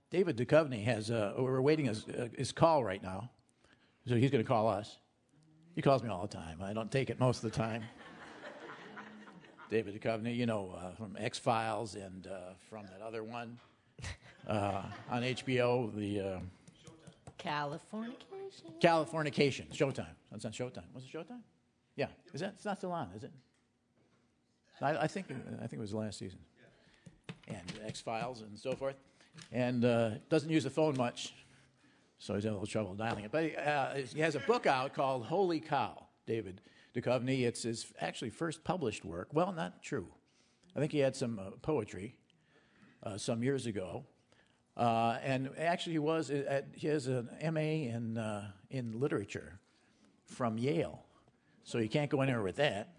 David Duchovny has, we're waiting his call right now. So he's going to call us. He calls me all the time. I don't take it most of the time. David Duchovny, you know, from X-Files and from that other one on HBO, the... Californication. Showtime. That's on Showtime. Was it Showtime? Yeah. Is that? It's not still on, is it? I think it was the last season. And X-Files and so forth. And doesn't use the phone much, so he's having a little trouble dialing it. But he has a book out called Holy Cow, David Duchovny. It's his actually first published work. Well, not true. I think he had some poetry some years ago. And actually he has an M.A. in literature from Yale. So you can't go anywhere with that.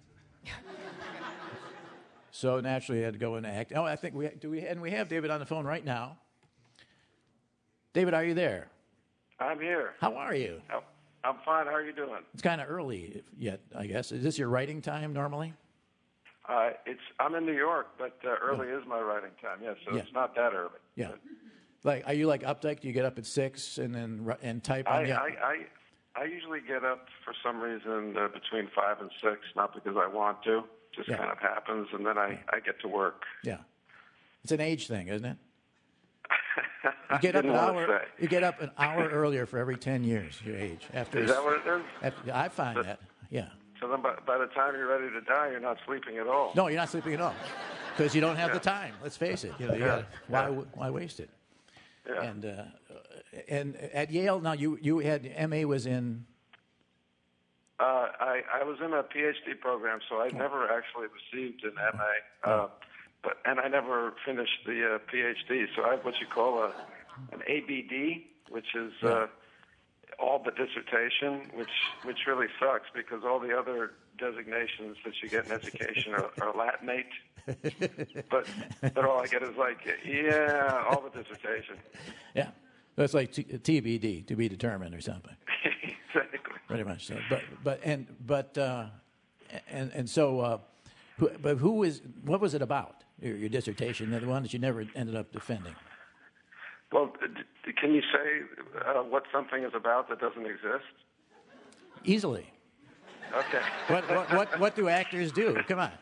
So naturally he had to go into acting. Oh, I think we have David on the phone right now. David, are you there? I'm here. How are you? I'm fine. How are you doing? It's kind of early yet, I guess. Is this your writing time normally? I'm in New York, but early is my writing time. Yes, so it's not that early. Yeah. Like, are you like updike? Do you get up at 6 and then type on the? I usually get up for some reason between 5 and 6, not because I want to, just kind of happens, and then I get to work. Yeah, it's an age thing, isn't it? You get up an hour. You get up an hour earlier for every 10 years. Your age after. Is that what it is? I find that. Yeah. So then, by the time you're ready to die, you're not sleeping at all. No, you're not sleeping at all, because you don't have the time. Let's face it. You know, why waste it? Yeah. And at Yale now, you had M.A. was in. I was in a PhD program, so I never actually received an M.A. And I never finished the PhD. So I have what you call an ABD, which is all but dissertation, which really sucks because all the other designations that you get in education are Latinate. but all I get is like, all the dissertation. Yeah. So it's like TBD, to be determined or something. Exactly. Pretty much so. What was it about? Your dissertation, the one that you never ended up defending. Well, can you say what something is about that doesn't exist? Easily. Okay. What do actors do? Come on.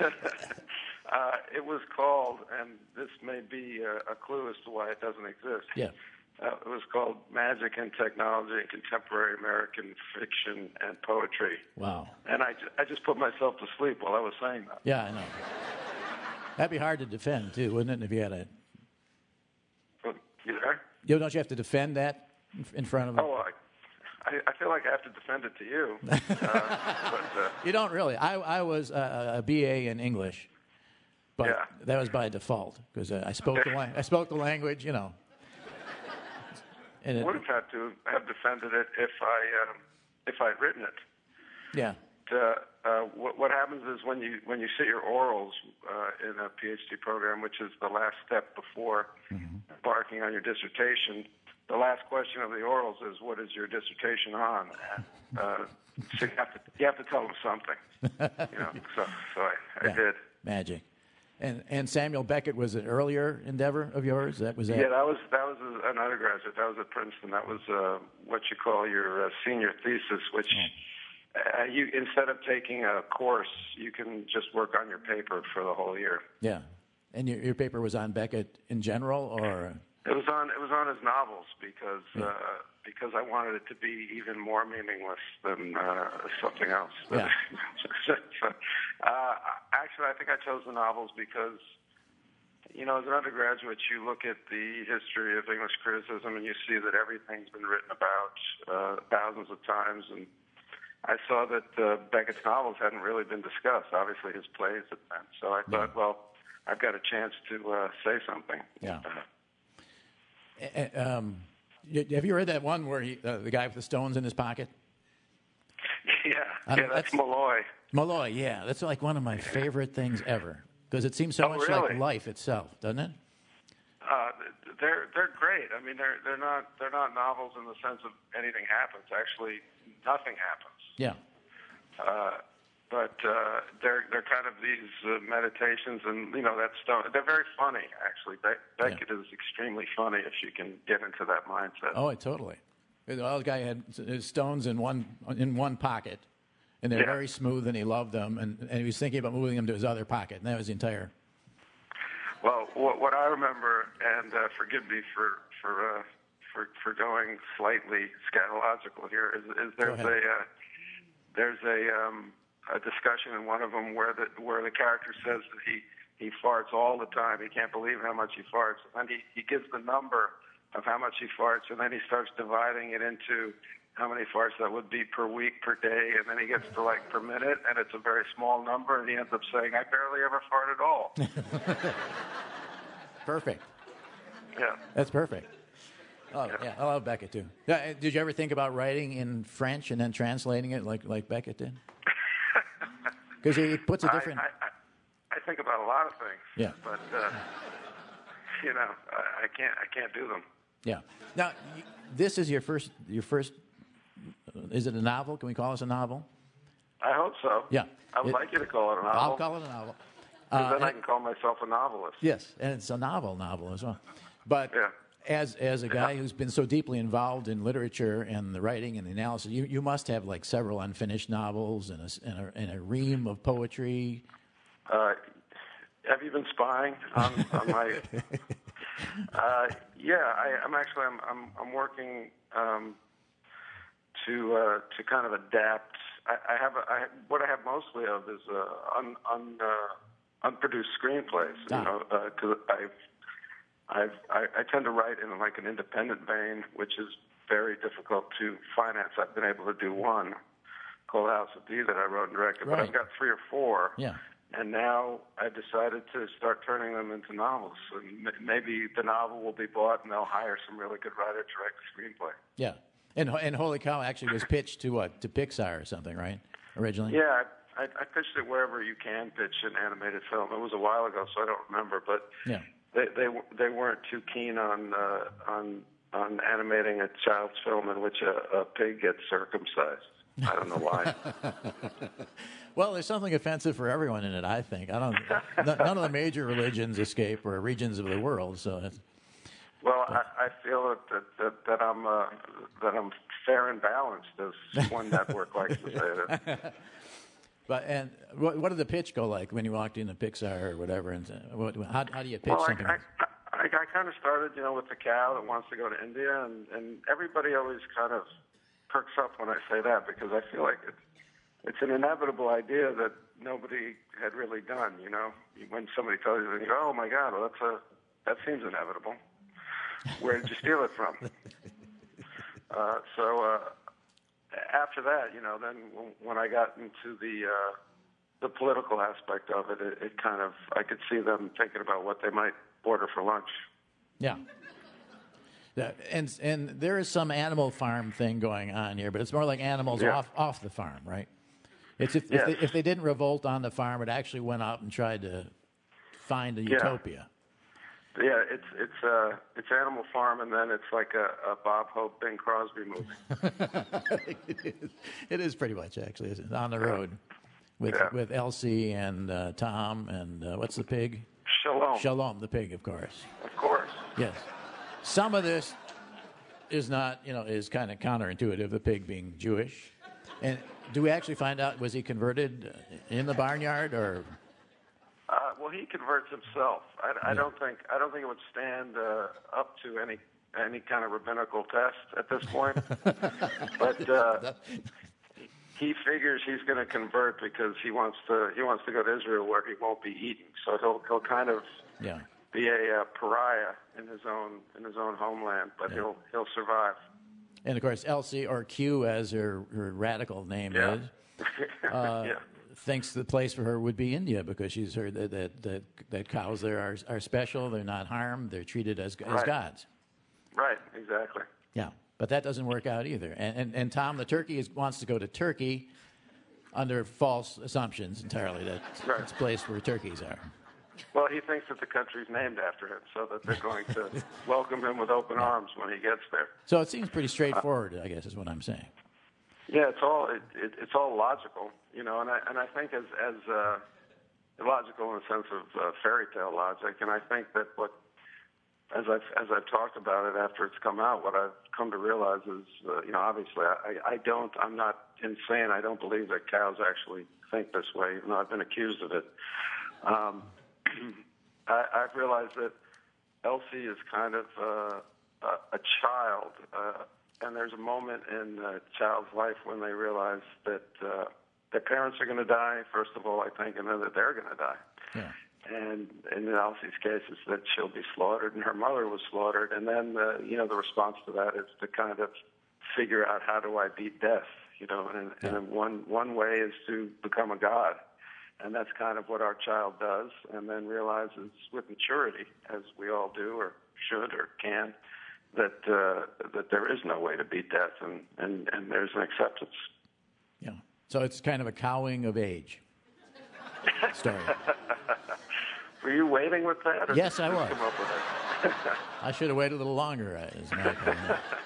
It was called, and this may be a clue as to why it doesn't exist. Yeah. It was called Magic and Technology in Contemporary American Fiction and Poetry. Wow. And I just put myself to sleep while I was saying that. Yeah, I know. That'd be hard to defend, too, wouldn't it, if you had a... You there? Don't you have to defend that in front of them? Oh, I feel like I have to defend it to you. You don't really. I was a BA in English, but that was by default because I spoke the language, you know. And would have had to have defended it if I'd written it. Yeah. What happens is when you sit your orals in a PhD program, which is the last step before embarking on your dissertation, the last question of the orals is, "What is your dissertation on?" So you have to tell them something. You know, so I did. Magic. And Samuel Beckett was an earlier endeavor of yours. That was it. Yeah, that was an undergraduate. That was at Princeton. That was what you call your senior thesis, which. You instead of taking a course, you can just work on your paper for the whole year. Yeah, and your paper was on Beckett in general, or it was on his novels because I wanted it to be even more meaningless than something else. Yeah. Actually, I think I chose the novels because, you know, as an undergraduate, you look at the history of English criticism and you see that everything's been written about thousands of times and. I saw that Beckett's novels hadn't really been discussed. Obviously, his plays had been. So I thought, well, I've got a chance to say something. Yeah. Have you read that one where the guy with the stones in his pocket? Yeah, that's Malloy. Malloy, yeah. That's like one of my favorite things ever because it seems so much like life itself, doesn't it? They're great. I mean, they're not novels in the sense of anything happens. Actually, nothing happens. Yeah. but they're kind of these meditations, and that stone. They're very funny, actually. Beckett is extremely funny if you can get into that mindset. Oh, totally. The guy had his stones in one pocket, and they're very smooth, and he loved them, and he was thinking about moving them to his other pocket, and that was the entire. Well, what I remember, and forgive me for going slightly scatological here, is there's a discussion in one of them where the character says that he farts all the time. He can't believe how much he farts, and he gives the number of how much he farts, and then he starts dividing it into how many farts that would be per week, per day, and then he gets to like per minute, and it's a very small number, and he ends up saying, "I barely ever fart at all." Perfect. Yeah. That's perfect. Oh, yeah, I love Beckett too. Yeah, did you ever think about writing in French and then translating it like Beckett did? Because he puts a different. I think about a lot of things. Yeah. But I can't do them. Yeah. Now, this is your first. Is it a novel? Can we call this a novel? I hope so. Yeah. I would like you to call it a novel. I'll call it a novel. Because then I can call myself a novelist. Yes, and it's a novel as well. But yeah. as a guy who's been so deeply involved in literature and the writing and the analysis, you must have like several unfinished novels and a ream of poetry. Have you been spying on my? Yeah, I'm working to kind of adapt. What I have mostly of is unproduced screenplays. Because I tend to write in like an independent vein, which is very difficult to finance. I've been able to do one called House of D that I wrote and directed, but I've got 3 or 4. Yeah. And now I decided to start turning them into novels. And maybe the novel will be bought, and they'll hire some really good writer to direct the screenplay. Yeah. And Holy Cow actually was pitched to what? To Pixar or something, right? Originally? Yeah, I pitched it wherever you can pitch an animated film. It was a while ago, so I don't remember. But yeah. They weren't too keen on animating a child's film in which a pig gets circumcised. I don't know why. Well, there's something offensive for everyone in it, I think. None of the major religions escape or regions of the world, so. Well, I feel that I'm fair and balanced, as one network likes to say that. But what did the pitch go like when you walked into Pixar or whatever? And how do you pitch something? I kind of started, with the cow that wants to go to India, and everybody always kind of perks up when I say that, because I feel like it's an inevitable idea that nobody had really done. When somebody tells you, you go, "Oh my God, well that seems inevitable. Where did you steal it from?" So after that, then when I got into the political aspect of it, it kind of, I could see them thinking about what they might order for lunch. Yeah. And there is some Animal Farm thing going on here, but it's more like animals off the farm, right? It's if they didn't revolt on the farm, it actually went out and tried to find a utopia. Yeah, it's Animal Farm, and then it's like a Bob Hope, Bing Crosby movie. It is pretty much, actually, isn't it? On the road with Elsie and Tom and what's the pig? Shalom. Shalom, the pig, of course. Of course. Yes. Some of this is not, is kind of counterintuitive, the pig being Jewish. And do we actually find out, was he converted in the barnyard or? Well, he converts himself. I don't think it would stand up to any kind of rabbinical test at this point. But he figures he's going to convert because he wants to go to Israel where he won't be eaten. So he'll kind of be a pariah in his own homeland, but he'll survive. And of course, Elsie, or Q as her radical name is, thinks the place for her would be India because she's heard that cows there are special. They're not harmed. They're treated as gods. Right. Exactly. Yeah, but that doesn't work out either. And Tom the turkey wants to go to Turkey under false assumptions entirely that it's a place where turkeys are. Well, he thinks that the country's named after him, so that they're going to welcome him with open arms when he gets there. So it seems pretty straightforward, I guess, is what I'm saying. Yeah, it's all logical, and I think as logical in the sense of fairy tale logic, and I think that as I've talked about it after it's come out, what I've come to realize is, obviously I'm not insane. I don't believe that cows actually think this way, even though I've been accused of it. I've realized that Elsie is kind of a child, and there's a moment in a child's life when they realize that their parents are going to die, first of all, I think, and then that they're going to die. Yeah. And in Elsie's case, it's that she'll be slaughtered, and her mother was slaughtered. And then, the response to that is to kind of figure out, how do I beat death? And one way is to become a god. And that's kind of what our child does, and then realizes with maturity, as we all do or should or can, that there is no way to beat death, and there's an acceptance. Yeah. So it's kind of a cowing of age story. Were you waiting with that? Or Yes, I did you was. come up with it? I should have waited a little longer. Is my opinion.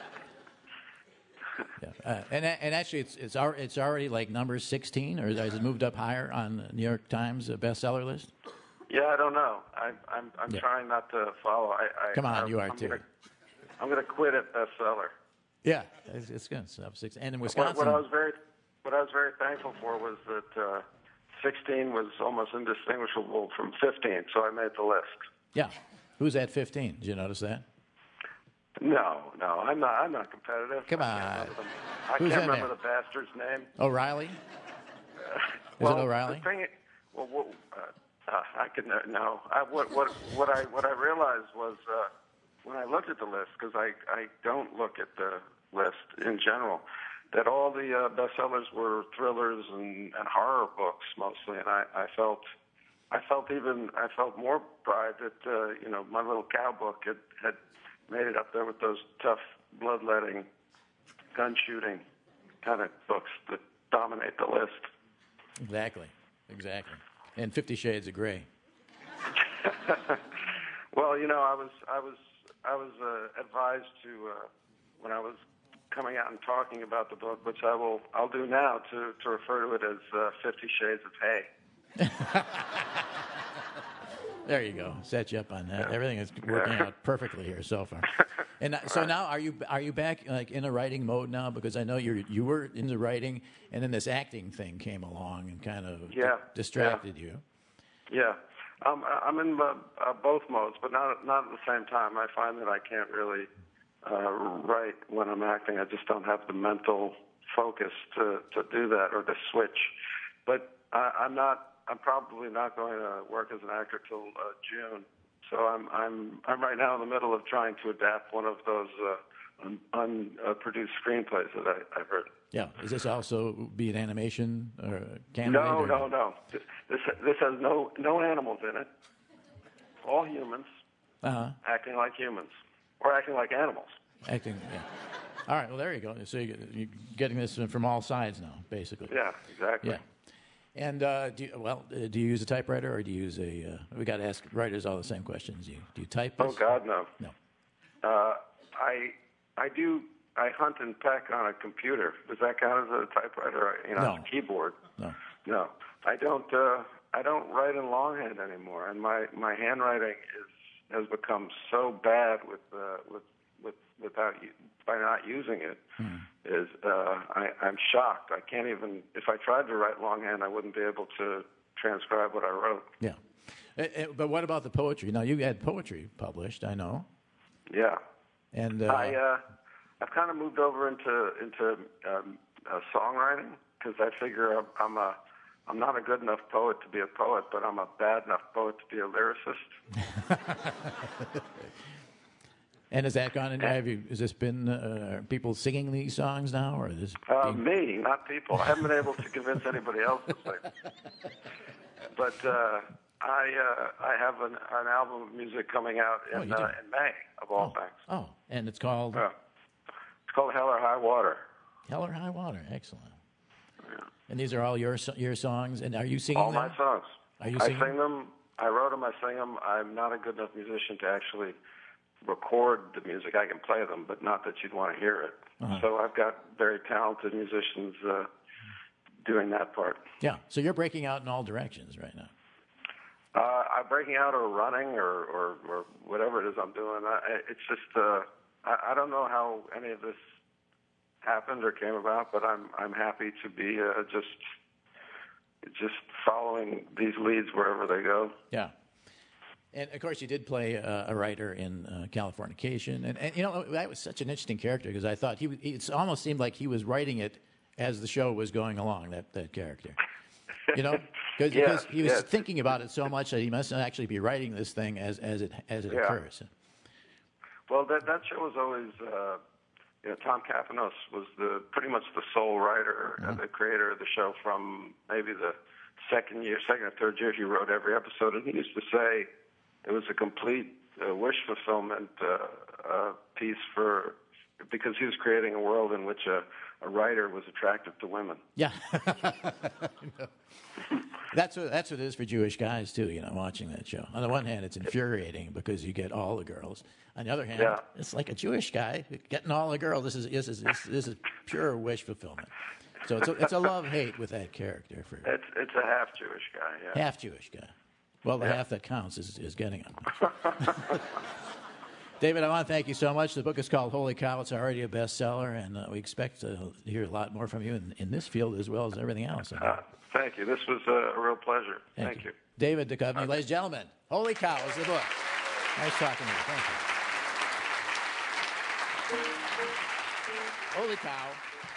Yeah. And actually, it's already like number 16, or has it moved up higher on the New York Times bestseller list? Yeah, I don't know. I'm trying not to follow. Come on, you are too. I'm going to quit at bestseller. Yeah, it's good. It's up 16, and in Wisconsin. What I was very thankful for was that 16 was almost indistinguishable from 15, so I made the list. Yeah, who's at 15? Did you notice that? No, I'm not competitive. Come on. I Who's can't in remember there? the bastard's name. O'Reilly? Is it O'Reilly? The thing, I could no. What I realized was when I looked at the list, because I don't look at the list in general, that all the bestsellers were thrillers and horror books mostly, and I felt more pride that my little cow book had made it up there with those tough, bloodletting, gun shooting kind of books that dominate the list. Exactly. And 50 Shades of Grey. Well, I was advised to when I was coming out and talking about the book, which I'll do now, to refer to it as 50 Shades of Hay. There you go. Set you up on that. Everything is working out perfectly here so far. And so now, are you back like in a writing mode now? Because I know you were into writing, and then this acting thing came along and kind of distracted you. Yeah, I'm in both modes, but not at the same time. I find that I can't really write when I'm acting. I just don't have the mental focus to do that or to switch. But I'm probably not going to work as an actor till June. So I'm right now in the middle of trying to adapt one of those unproduced screenplays that I've heard. Yeah. Is this also be an animation or candidate? No. This has no animals in it. All humans acting like humans or acting like animals. Acting. Yeah. All right. Well, there you go. So you're getting this from all sides now, basically. Yeah. Exactly. Yeah. And do you use a typewriter or do you use a? We got to ask writers all the same questions. Do you type this? Oh God, no. No. I do. I hunt and peck on a computer. Does that count as a typewriter? No. A keyboard. No. I don't. I don't write in longhand anymore, and my handwriting has become so bad by not using it. I'm shocked. I can't even. If I tried to write longhand, I wouldn't be able to transcribe what I wrote. Yeah. But what about the poetry? Now you had poetry published, I know. Yeah. And I've kind of moved over into songwriting because I figure I'm not a good enough poet to be a poet, but I'm a bad enough poet to be a lyricist. And has that gone in? Has this been people singing these songs now, or is this me, not people? I haven't been able to convince anybody else to sing. But I have an album of music coming out in May, of all things. Oh, and it's called? It's called Hell or High Water. Hell or High Water, excellent. Yeah. And these are all your songs, and are you singing all them? All my songs. Are you singing? I sing them. I wrote them. I sing them. I'm not a good enough musician to actually record the music. I can play them, but not that you'd want to hear it. So I've got very talented musicians doing that part. Yeah. So you're breaking out in all directions right now. I'm breaking out or running or whatever it is I'm doing. It's just I don't know how any of this happened or came about, but I'm happy to be just following these leads wherever they go. Yeah. And, of course, you did play a writer in Californication. And, you know, that was such an interesting character because I thought it almost seemed like he was writing it as the show was going along, that character. You know? Because he was thinking about it so much that he must actually be writing this thing as it occurs. Well, that show was always, Tom Kapanos was pretty much the sole writer and the creator of the show from maybe the second or third year he wrote every episode. And he used to say it was a complete wish fulfillment piece because he was creating a world in which a writer was attracted to women. Yeah. That's what it is for Jewish guys too. You know, watching that show. On the one hand, it's infuriating because you get all the girls. On the other hand, it's like a Jewish guy getting all the girls. This is pure wish fulfillment. So it's a love-hate with that character. It's a half Jewish guy. Yeah. Half Jewish guy. Well, the half that counts is getting him. David, I want to thank you so much. The book is called Holy Cow. It's already a bestseller, and we expect to hear a lot more from you in this field as well as everything else. Thank you. This was a real pleasure. Thank you. David Duchovny, ladies and gentlemen. Holy Cow is the book. Nice talking to you. Thank you. Holy Cow.